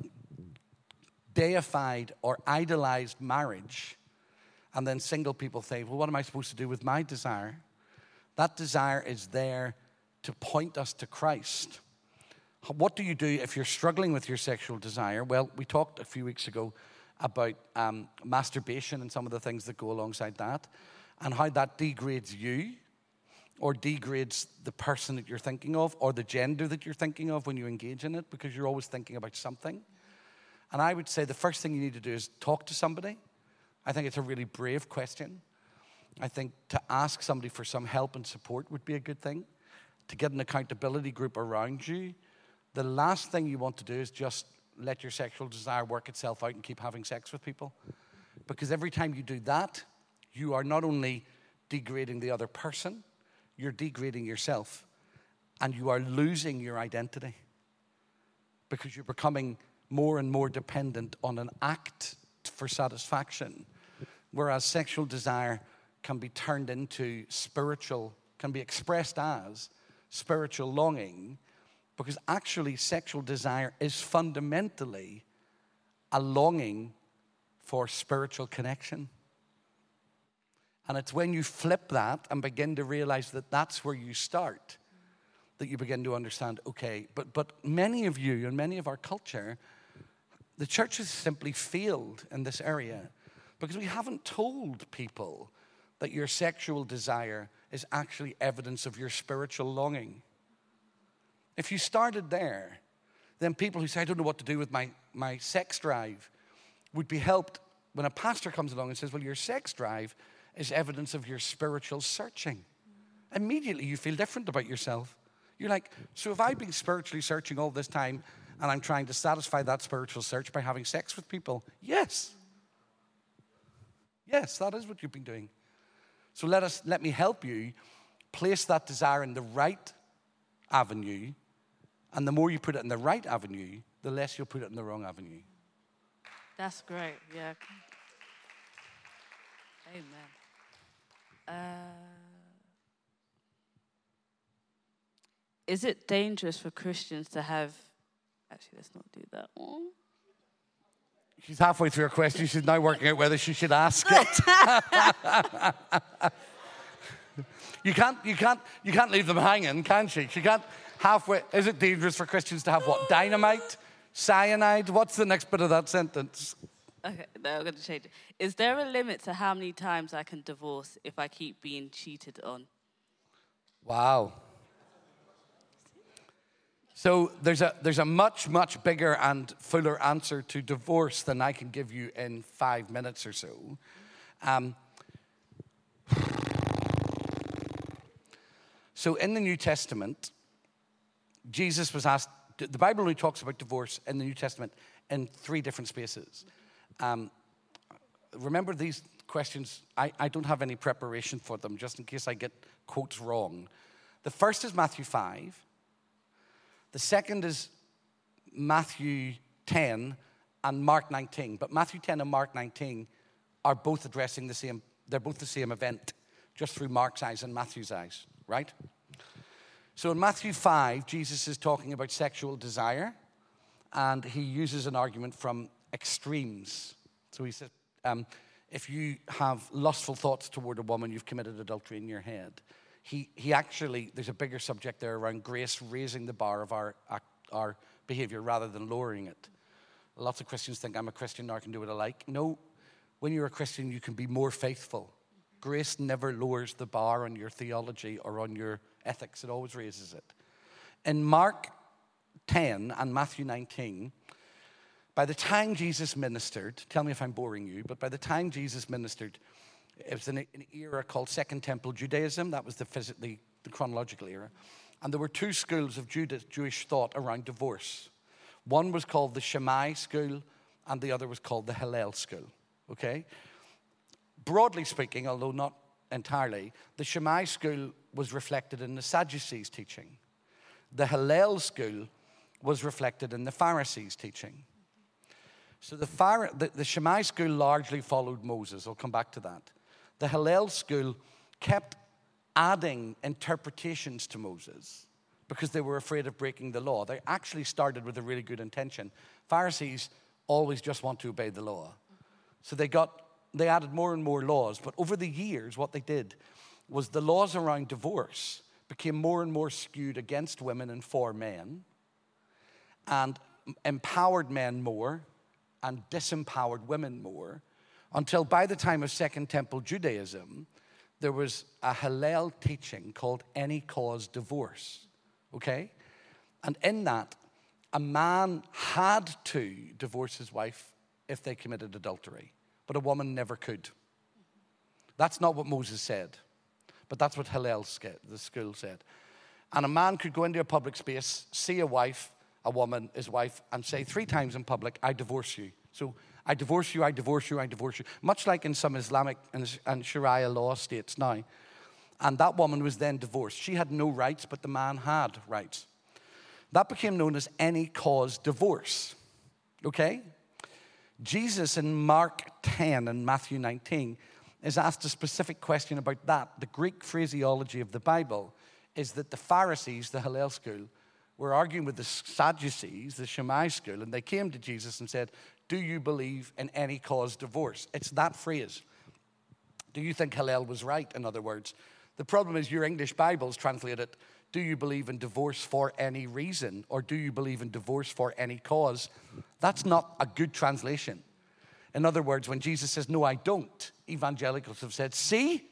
deified or idolized marriage. And then single people say, well, what am I supposed to do with my desire? That desire is there to point us to Christ. What do you do if you're struggling with your sexual desire? Well, we talked a few weeks ago about masturbation and some of the things that go alongside that, and how that degrades you or degrades the person that you're thinking of or the gender that you're thinking of when you engage in it, because you're always thinking about something. And I would say the first thing you need to do is talk to somebody. I think it's a really brave question. I think to ask somebody for some help and support would be a good thing. To get an accountability group around you. The last thing you want to do is just let your sexual desire work itself out and keep having sex with people. Because every time you do that, you are not only degrading the other person, you're degrading yourself. And you are losing your identity. Because you're becoming more and more dependent on an act for satisfaction. Whereas sexual desire can be turned into spiritual, can be expressed as spiritual longing, because actually sexual desire is fundamentally a longing for spiritual connection. And it's when you flip that and begin to realize that that's where you start, that you begin to understand, okay, but many of you and many of our culture, the church has simply failed in this area because we haven't told people that your sexual desire is actually evidence of your spiritual longing. If you started there, then people who say, I don't know what to do with my sex drive, would be helped when a pastor comes along and says, well, your sex drive is evidence of your spiritual searching. Immediately you feel different about yourself. You're like, so have I been spiritually searching all this time and I'm trying to satisfy that spiritual search by having sex with people? Yes. Yes, that is what you've been doing. So let me help you place that desire in the right avenue. And the more you put it in the right avenue, the less you'll put it in the wrong avenue. That's great, yeah. Amen. Is it dangerous for Christians to have... Actually, let's not do that one. She's halfway through her question. She's now working out whether she should ask it. You can't leave them hanging, can she? She can't halfway. Is it dangerous for Christians to have what? Dynamite? Cyanide? What's the next bit of that sentence? Okay, no, I'm going to change it. Is there a limit to how many times I can divorce if I keep being cheated on? Wow. So there's a much, much bigger and fuller answer to divorce than I can give you in 5 minutes or so. So in the New Testament, Jesus was asked, the Bible only talks about divorce in the New Testament in 3 different spaces. Remember these questions, I don't have any preparation for them, just in case I get quotes wrong. The first is Matthew 5. The second is Matthew 10 and Mark 19. But Matthew 10 and Mark 19 are both addressing they're both the same event, just through Mark's eyes and Matthew's eyes, right? So in Matthew 5, Jesus is talking about sexual desire, and he uses an argument from extremes. So he says, if you have lustful thoughts toward a woman, you've committed adultery in your head. He actually, there's a bigger subject there around grace raising the bar of our behavior rather than lowering it. Lots of Christians think, I'm a Christian, now I can do what I like. No, when you're a Christian, you can be more faithful. Grace never lowers the bar on your theology or on your ethics. It always raises it. In Mark 10 and Matthew 19, by the time Jesus ministered, tell me if I'm boring you, but by the time Jesus ministered, it was an era called Second Temple Judaism. That was the chronological era. And there were 2 schools of Jewish thought around divorce. One was called the Shammai school, and the other was called the Hillel school. Okay? Broadly speaking, although not entirely, the Shammai school was reflected in the Sadducees' teaching. The Hillel school was reflected in the Pharisees' teaching. So the Shammai school largely followed Moses. I'll come back to that. The Hillel school kept adding interpretations to Moses because they were afraid of breaking the law. They actually started with a really good intention. Pharisees always just want to obey the law. So they added more and more laws. But over the years, what they did was the laws around divorce became more and more skewed against women and for men, and empowered men more and disempowered women more, until by the time of Second Temple Judaism, there was a Hillel teaching called any cause divorce, okay? And in that, a man had to divorce his wife if they committed adultery, but a woman never could. That's not what Moses said, but that's what Hillel said, the school said. And a man could go into a public space, see a woman, his wife, and say 3 times in public, I divorce you. So I divorce you, I divorce you, I divorce you. Much like in some Islamic and Sharia law states now. And that woman was then divorced. She had no rights, but the man had rights. That became known as any cause divorce. Okay? Jesus in Mark 10 and Matthew 19 is asked a specific question about that. The Greek phraseology of the Bible is that the Pharisees, the Hillel school, were arguing with the Sadducees, the Shammai school, and they came to Jesus and said, do you believe in any cause divorce? It's that phrase. Do you think Hillel was right, in other words? The problem is your English Bibles translate it, do you believe in divorce for any reason? Or do you believe in divorce for any cause? That's not a good translation. In other words, when Jesus says, no, I don't, evangelicals have said, see?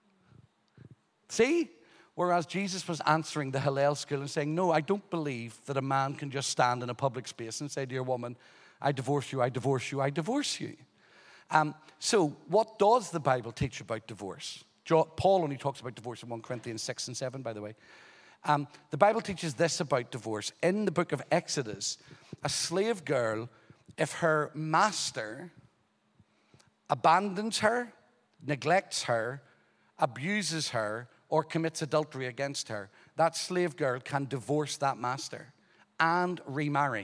See? Whereas Jesus was answering the Hillel school and saying, no, I don't believe that a man can just stand in a public space and say to your woman, I divorce you, I divorce you, I divorce you. So what does the Bible teach about divorce? Paul only talks about divorce in 1 Corinthians 6 and 7, by the way. The Bible teaches this about divorce. In the book of Exodus, a slave girl, if her master abandons her, neglects her, abuses her, or commits adultery against her, that slave girl can divorce that master and remarry.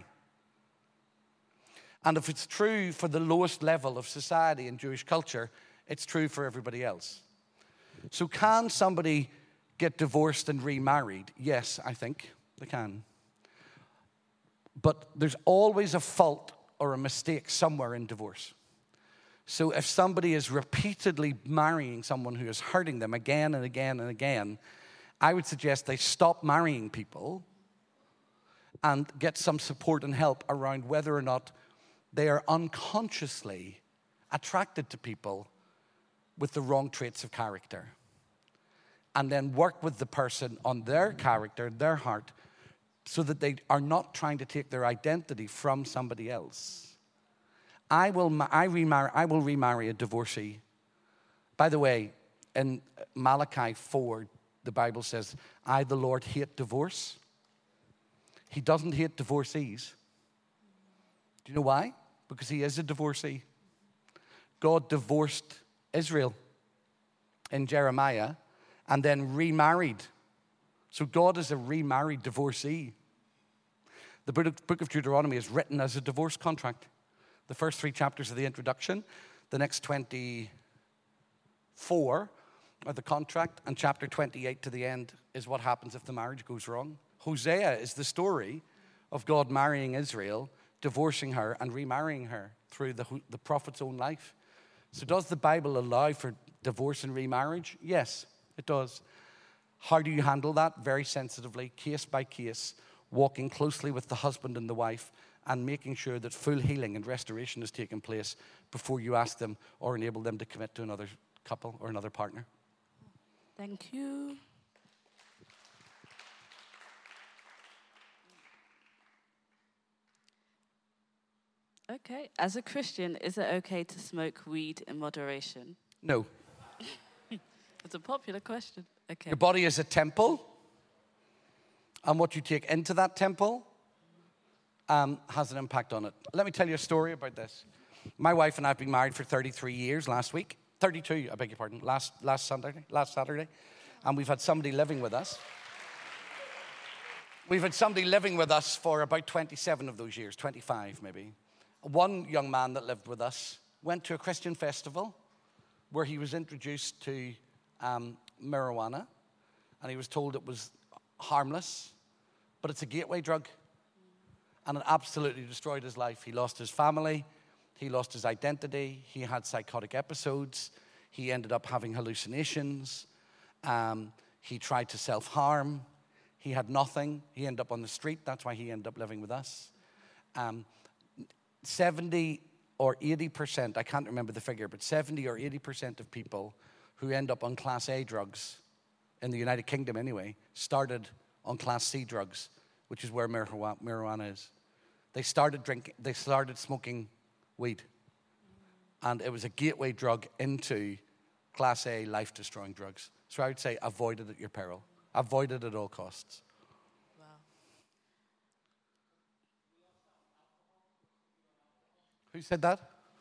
And if it's true for the lowest level of society in Jewish culture, it's true for everybody else. So can somebody get divorced and remarried? Yes, I think they can. But there's always a fault or a mistake somewhere in divorce. So if somebody is repeatedly marrying someone who is hurting them again and again and again, I would suggest they stop marrying people and get some support and help around whether or not they are unconsciously attracted to people with the wrong traits of character. And then work with the person on their character, their heart, so that they are not trying to take their identity from somebody else. I will remarry a divorcee. By the way, in Malachi 4, the Bible says, I, the Lord, hate divorce. He doesn't hate divorcees. Do you know why? Because he is a divorcee. God divorced Israel in Jeremiah and then remarried. So God is a remarried divorcee. The book of Deuteronomy is written as a divorce contract. The first 3 chapters of the introduction, the next 24 are the contract, and chapter 28 to the end is what happens if the marriage goes wrong. Hosea is the story of God marrying Israel, divorcing her, and remarrying her through the prophet's own life. So does the Bible allow for divorce and remarriage? Yes, it does. How do you handle that? Very sensitively, case by case, walking closely with the husband and the wife and making sure that full healing and restoration is taking place before you ask them or enable them to commit to another couple or another partner. Thank you. Okay. As a Christian, is it okay to smoke weed in moderation? No. It's a popular question. Okay. Your body is a temple, and what you take into that temple has an impact on it. Let me tell you a story about this. My wife and I have been married for 33 years last week. 32, I beg your pardon, last Saturday. And we've had somebody living with us. We've had somebody living with us for about 27 of those years, 25 maybe. One young man that lived with us went to a Christian festival where he was introduced to marijuana, and he was told it was harmless, but it's a gateway drug. And it absolutely destroyed his life. He lost his family. He lost his identity. He had psychotic episodes. He ended up having hallucinations. He tried to self-harm. He had nothing. He ended up on the street. That's why he ended up living with us. 70 or 80%, I can't remember the figure, but 70 or 80% of people who end up on Class A drugs, in the United Kingdom anyway, started on Class C drugs, which is where marijuana is. They started smoking weed. And it was a gateway drug into Class A life-destroying drugs. So I would say avoid it at your peril. Avoid it at all costs. Wow. Who said that?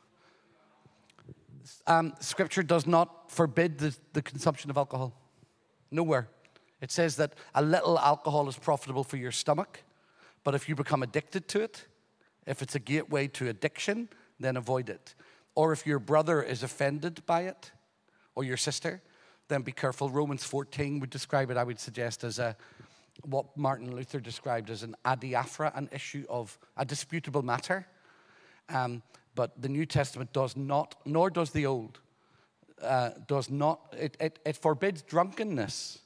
Scripture does not forbid the consumption of alcohol. Nowhere. It says that a little alcohol is profitable for your stomach, but if you become addicted to it, if it's a gateway to addiction, then avoid it. Or if your brother is offended by it, or your sister, then be careful. Romans 14 would describe it, I would suggest, as what Martin Luther described as an adiaphora, an issue of a disputable matter. But the New Testament does not, nor does the Old, it forbids drunkenness.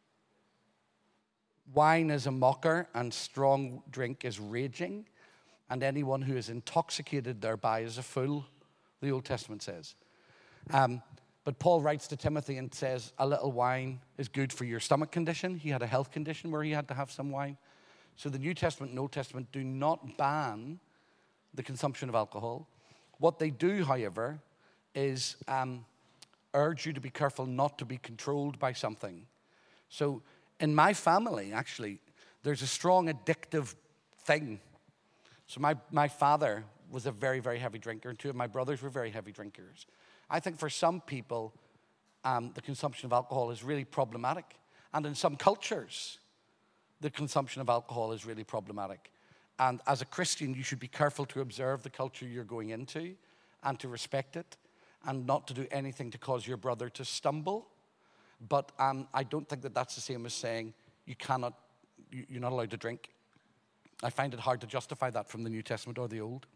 Wine is a mocker, and strong drink is raging, and anyone who is intoxicated thereby is a fool, the Old Testament says. But Paul writes to Timothy and says, a little wine is good for your stomach condition. He had a health condition where he had to have some wine. So the New Testament and Old Testament do not ban the consumption of alcohol. What they do, however, is urge you to be careful not to be controlled by something. So in my family, actually, there's a strong addictive thing. So my father was a very, very heavy drinker, and 2 of my brothers were very heavy drinkers. I think for some people, the consumption of alcohol is really problematic. And in some cultures, the consumption of alcohol is really problematic. And as a Christian, you should be careful to observe the culture you're going into and to respect it and not to do anything to cause your brother to stumble. But I don't think that that's the same as saying you're not allowed to drink. I find it hard to justify that from the New Testament or the Old.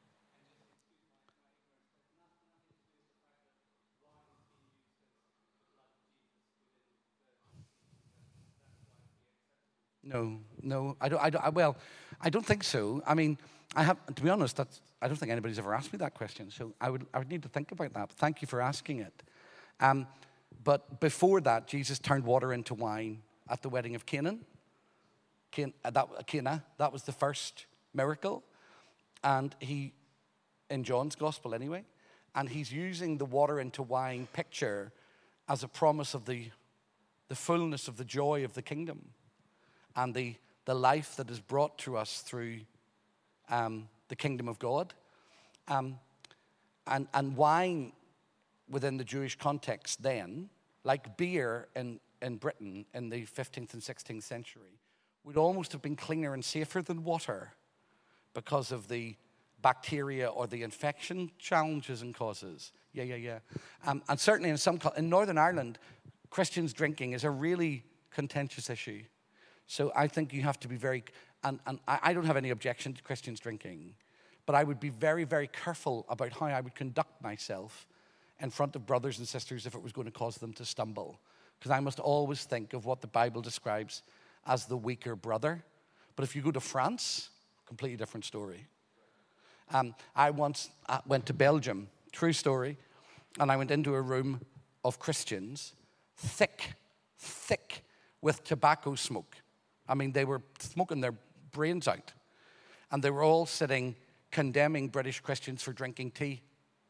No, I don't think so. I mean, to be honest, I don't think anybody's ever asked me that question, so I would need to think about that. Thank you for asking it. But before that, Jesus turned water into wine at the wedding of Canaan. Cana, that was the first miracle. And in John's gospel anyway, and he's using the water into wine picture as a promise of the fullness of the joy of the kingdom and the life that is brought to us through the kingdom of God. And wine within the Jewish context then, like beer in Britain in the 15th and 16th century, would almost have been cleaner and safer than water because of the bacteria or the infection challenges and causes. And certainly in Northern Ireland, Christians drinking is a really contentious issue. So I think you have to be very, and I don't have any objection to Christians drinking, but I would be very, very careful about how I would conduct myself in front of brothers and sisters if it was going to cause them to stumble. Because I must always think of what the Bible describes as the weaker brother. But if you go to France, completely different story. I once went to Belgium, true story, and I went into a room of Christians, thick with tobacco smoke. I mean, they were smoking their brains out. And they were all sitting condemning British Christians for drinking tea.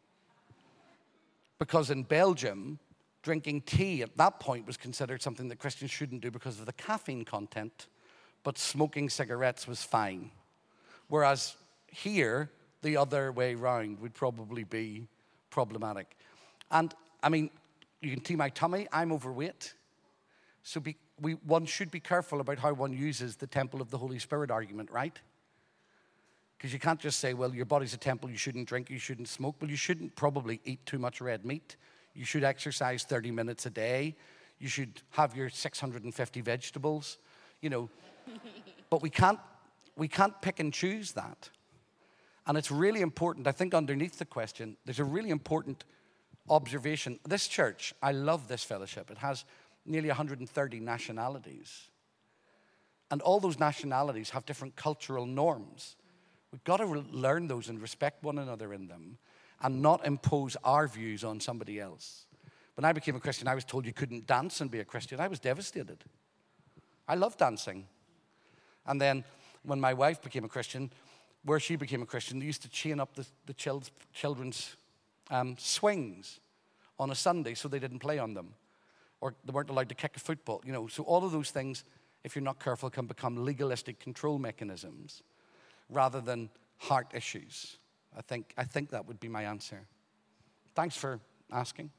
Because in Belgium, drinking tea at that point was considered something that Christians shouldn't do because of the caffeine content, but smoking cigarettes was fine. Whereas here, the other way round would probably be problematic. And, I mean, you can see my tummy, I'm overweight. So one should be careful about how one uses the temple of the Holy Spirit argument, right? Because you can't just say, well, your body's a temple, you shouldn't drink, you shouldn't smoke. Well, you shouldn't probably eat too much red meat. You should exercise 30 minutes a day. You should have your 650 vegetables, But we can't pick and choose that. And it's really important. I think underneath the question, there's a really important observation. This church, I love this fellowship. It has nearly 130 nationalities. And all those nationalities have different cultural norms. We've got to learn those and respect one another in them and not impose our views on somebody else. When I became a Christian, I was told you couldn't dance and be a Christian. I was devastated. I love dancing. And then when my wife became a Christian, where she became a Christian, they used to chain up the children's swings on a Sunday so they didn't play on them. Or they weren't allowed to kick a football. So all of those things, if you're not careful, can become legalistic control mechanisms rather than heart issues. I think that would be my answer. Thanks for asking.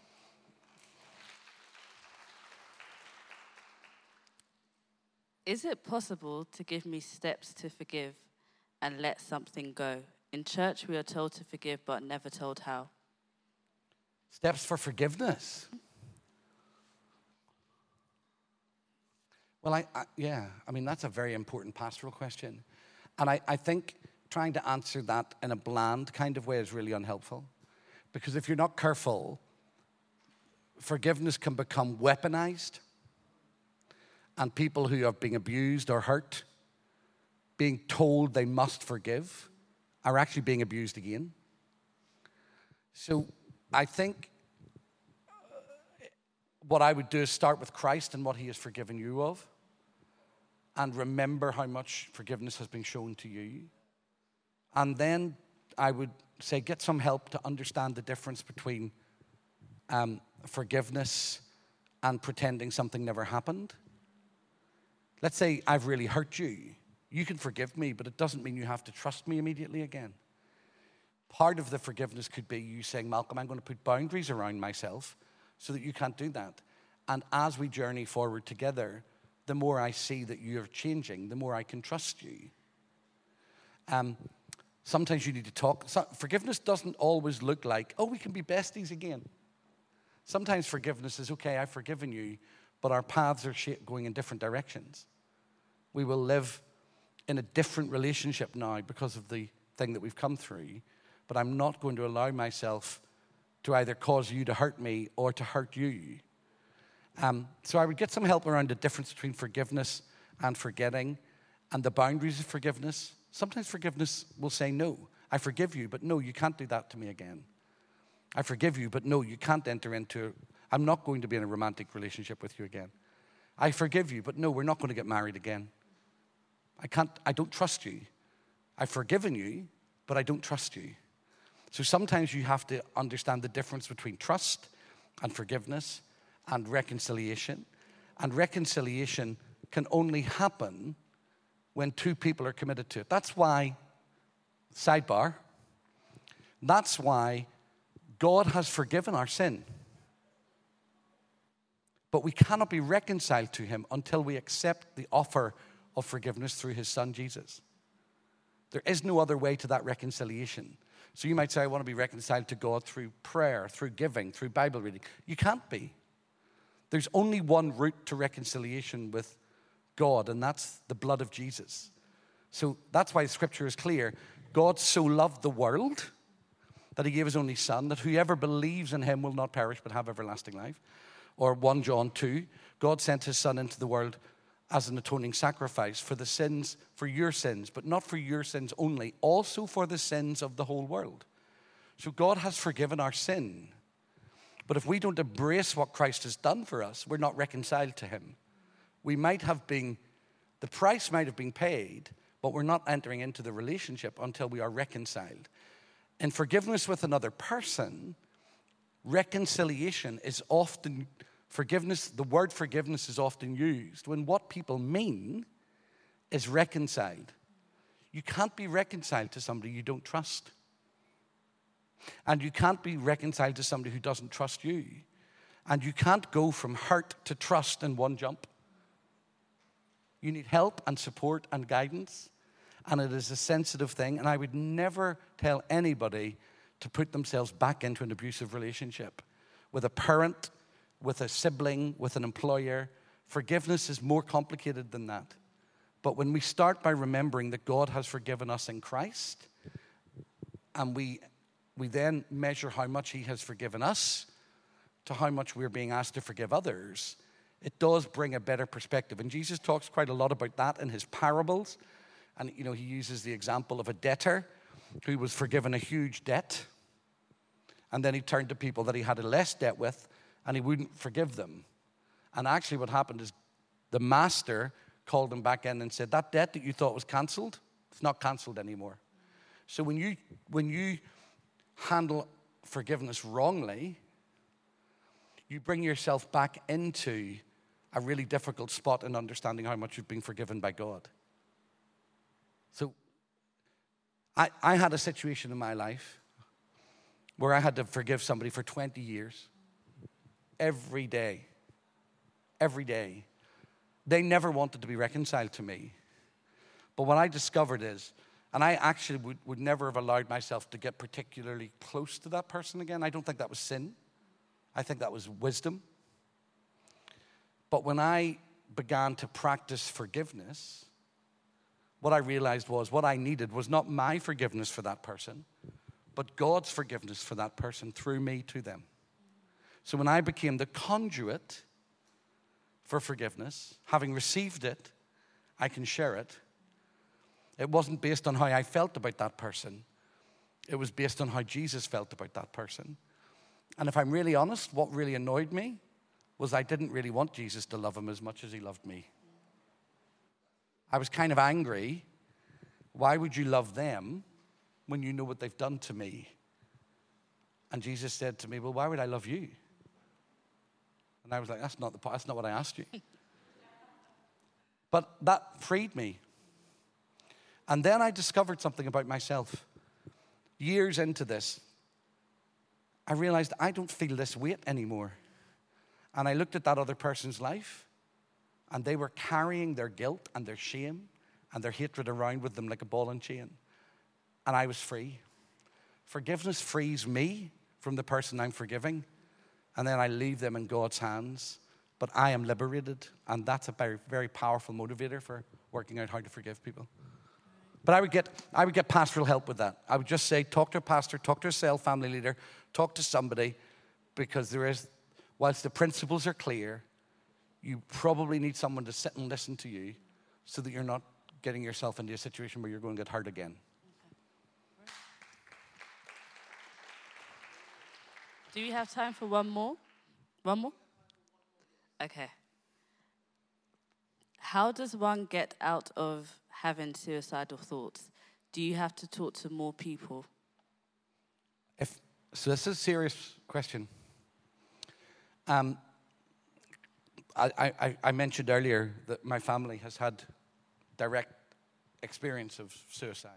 Is it possible to give me steps to forgive and let something go? In church, we are told to forgive, but never told how. Steps for forgiveness? Well, I mean, that's a very important pastoral question. And I think trying to answer that in a bland kind of way is really unhelpful. Because if you're not careful, forgiveness can become weaponized. And people who have been abused or hurt, being told they must forgive, are actually being abused again. So I think what I would do is start with Christ and what he has forgiven you of. And remember how much forgiveness has been shown to you. And then I would say get some help to understand the difference between forgiveness and pretending something never happened. Let's say I've really hurt you. You can forgive me, but it doesn't mean you have to trust me immediately again. Part of the forgiveness could be you saying, Malcolm, I'm going to put boundaries around myself so that you can't do that. And as we journey forward together, the more I see that you're changing, the more I can trust you. Sometimes you need to talk. Forgiveness doesn't always look like, oh, we can be besties again. Sometimes forgiveness is, okay, I've forgiven you, but our paths are going in different directions. We will live in a different relationship now because of the thing that we've come through, but I'm not going to allow myself to either cause you to hurt me or to hurt you. So I would get some help around the difference between forgiveness and forgetting and the boundaries of forgiveness. Sometimes forgiveness will say, no, I forgive you, but no, you can't do that to me again. I forgive you, but no, you can't enter into, I'm not going to be in a romantic relationship with you again. I forgive you, but no, we're not going to get married again. I don't trust you. I've forgiven you, but I don't trust you. So sometimes you have to understand the difference between trust and forgiveness and reconciliation. And reconciliation can only happen when two people are committed to it. That's why, sidebar, that's why God has forgiven our sin. But we cannot be reconciled to him until we accept the offer of forgiveness through his son, Jesus. There is no other way to that reconciliation. So you might say, I want to be reconciled to God through prayer, through giving, through Bible reading. You can't be. There's only one route to reconciliation with God, and that's the blood of Jesus. So that's why the scripture is clear. God so loved the world that he gave his only son, that whoever believes in him will not perish but have everlasting life. Or 1 John 2, God sent his son into the world as an atoning sacrifice for the sins, for your sins, but not for your sins only, also for the sins of the whole world. So God has forgiven our sin. But if we don't embrace what Christ has done for us, we're not reconciled to him. We might have been, the price might have been paid, but we're not entering into the relationship until we are reconciled. In forgiveness with another person, reconciliation is often forgiveness. The word forgiveness is often used when what people mean is reconciled. You can't be reconciled to somebody you don't trust. And you can't be reconciled to somebody who doesn't trust you. And you can't go from hurt to trust in one jump. You need help and support and guidance. And it is a sensitive thing. And I would never tell anybody to put themselves back into an abusive relationship with a parent, with a sibling, with an employer. Forgiveness is more complicated than that. But when we start by remembering that God has forgiven us in Christ, and we then measure how much he has forgiven us to how much we're being asked to forgive others, it does bring a better perspective. And Jesus talks quite a lot about that in his parables. And, he uses the example of a debtor who was forgiven a huge debt. And then he turned to people that he had a less debt with, and he wouldn't forgive them. And actually what happened is the master called him back in and said, that debt that you thought was canceled, it's not canceled anymore. So when you handle forgiveness wrongly, you bring yourself back into a really difficult spot in understanding how much you've been forgiven by God. So I had a situation in my life where I had to forgive somebody for 20 years. Every day. Every day. They never wanted to be reconciled to me. But what I discovered is, and I actually would never have allowed myself to get particularly close to that person again. I don't think that was sin. I think that was wisdom. But when I began to practice forgiveness, what I realized was what I needed was not my forgiveness for that person, but God's forgiveness for that person through me to them. So when I became the conduit for forgiveness, having received it, I can share it. It wasn't based on how I felt about that person. It was based on how Jesus felt about that person. And if I'm really honest, what really annoyed me was I didn't really want Jesus to love him as much as he loved me. I was kind of angry. Why would you love them when you know what they've done to me? And Jesus said to me, well, why would I love you? And I was like, that's not what I asked you. But that freed me. And then I discovered something about myself. Years into this, I realized I don't feel this weight anymore. And I looked at that other person's life, and they were carrying their guilt and their shame and their hatred around with them like a ball and chain. And I was free. Forgiveness frees me from the person I'm forgiving, and then I leave them in God's hands. But I am liberated, and that's a very, very powerful motivator for working out how to forgive people. But I would get pastoral help with that. I would just say, talk to a pastor, talk to a cell family leader, talk to somebody, because whilst the principles are clear, you probably need someone to sit and listen to you so that you're not getting yourself into a situation where you're going to get hurt again. Do you have time for one more? One more? Okay. How does one get out of having suicidal thoughts? Do you have to talk to more people? So this is a serious question. I mentioned earlier that my family has had direct experience of suicide.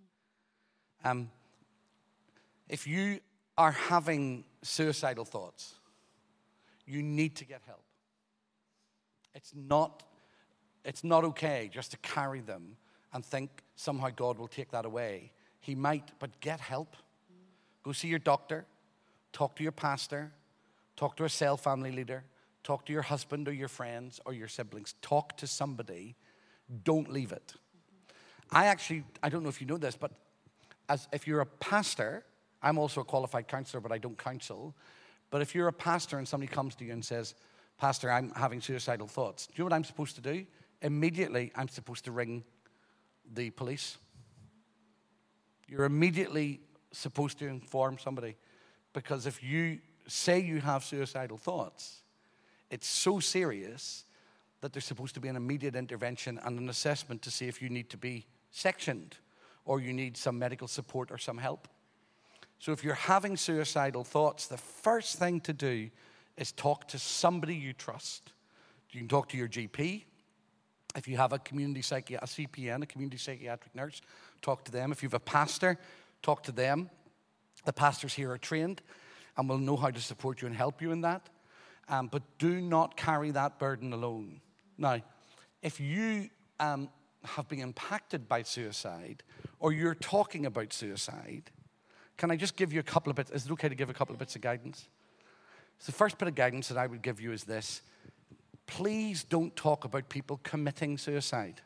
If you are having suicidal thoughts, you need to get help. It's not okay just to carry them and think somehow God will take that away. He might, but get help. Go see your doctor, talk to your pastor, talk to a cell family leader, talk to your husband or your friends or your siblings. Talk to somebody. Don't leave it. I don't know if you know this, but if you're a pastor, I'm also a qualified counselor, but I don't counsel. But if you're a pastor and somebody comes to you and says, Pastor, I'm having suicidal thoughts, do you know what I'm supposed to do? Immediately, I'm supposed to ring the police. You're immediately supposed to inform somebody, because if you say you have suicidal thoughts, it's so serious that there's supposed to be an immediate intervention and an assessment to see if you need to be sectioned or you need some medical support or some help. So if you're having suicidal thoughts, the first thing to do is talk to somebody you trust. You can talk to your GP. If you have a CPN, a community psychiatric nurse, talk to them. If you have a pastor, talk to them. The pastors here are trained and will know how to support you and help you in that. But do not carry that burden alone. Now, if you have been impacted by suicide, or you're talking about suicide, can I just give you a couple of bits? Is it okay to give a couple of bits of guidance? So the first bit of guidance that I would give you is this. Please don't talk about people committing suicide.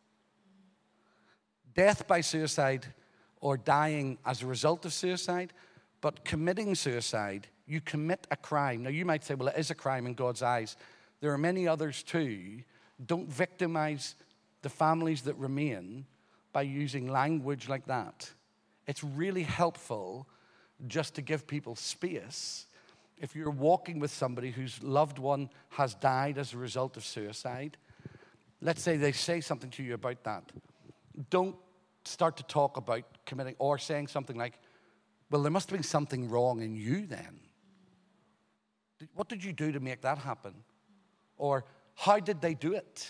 Death by suicide or dying as a result of suicide, but committing suicide, you commit a crime. Now, you might say, well, it is a crime in God's eyes. There are many others too. Don't victimize the families that remain by using language like that. It's really helpful just to give people space. If you're walking with somebody whose loved one has died as a result of suicide, let's say they say something to you about that. Don't start to talk about committing or saying something like, well, there must have been something wrong in you then. What did you do to make that happen? Or how did they do it?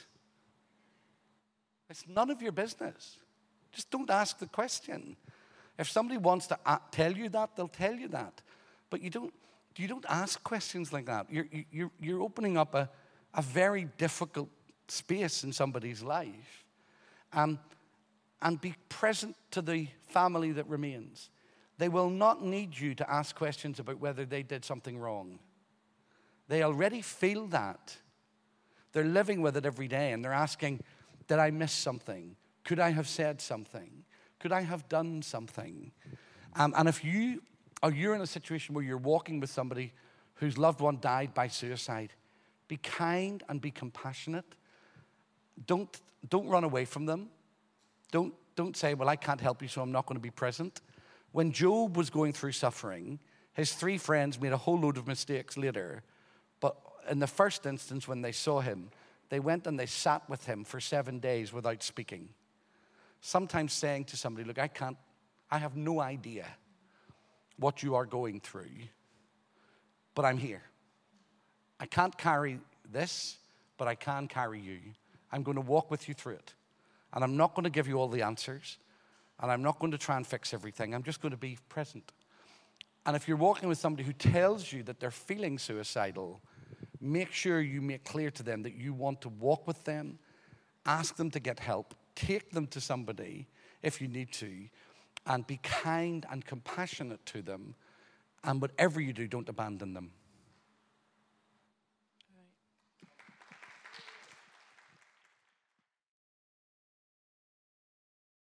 It's none of your business. Just don't ask the question. If somebody wants to tell you that, they'll tell you that. But you don't ask questions like that. You're opening up a very difficult space in somebody's life. And be present to the family that remains. They will not need you to ask questions about whether they did something wrong. They already feel that. They're living with it every day, and they're asking, did I miss something? Could I have said something? Could I have done something? And if you're in a situation where you're walking with somebody whose loved one died by suicide, be kind and be compassionate. Don't run away from them. Don't say, well, I can't help you, so I'm not going to be present. When Job was going through suffering, his 3 friends made a whole load of mistakes later. But in the first instance, when they saw him, they went and they sat with him for 7 days without speaking. Sometimes saying to somebody, look, I have no idea what you are going through, but I'm here. I can't carry this, but I can carry you. I'm going to walk with you through it. And I'm not going to give you all the answers. And I'm not going to try and fix everything. I'm just going to be present. And if you're walking with somebody who tells you that they're feeling suicidal, make sure you make clear to them that you want to walk with them, ask them to get help, take them to somebody if you need to, and be kind and compassionate to them. And whatever you do, don't abandon them.